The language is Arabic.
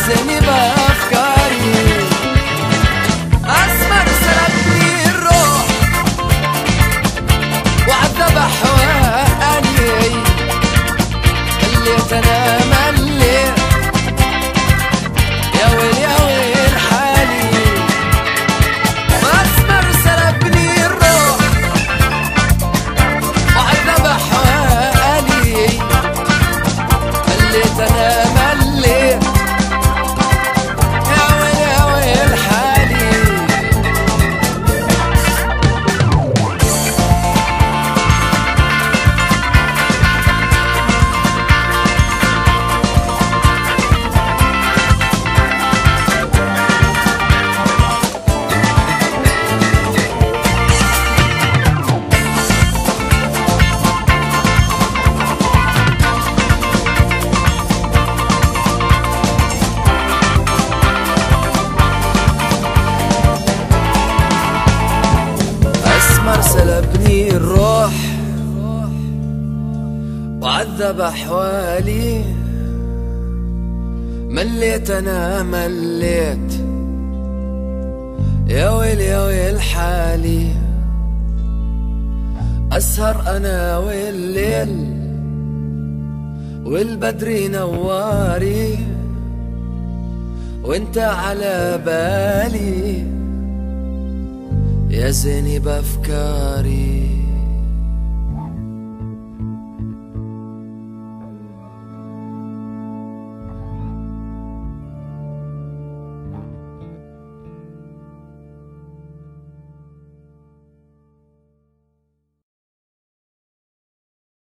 زيني بأفكاري. أسمر سلبني الروح وعذب أحوالي، مليت أنا مليت يا ويل يا ويل حالي. أسمر سلبني الروح وعذب أحوالي، مليت أنا مليت يا ويل يا ويل حالي. أسمر سلبني الروح وعذب أحوالي، مليت أنا مليت يا ويل يا ويل حالي. أسهر أنا والليل والبدر نواري، وانت على بالي يا زيني بأفكاري.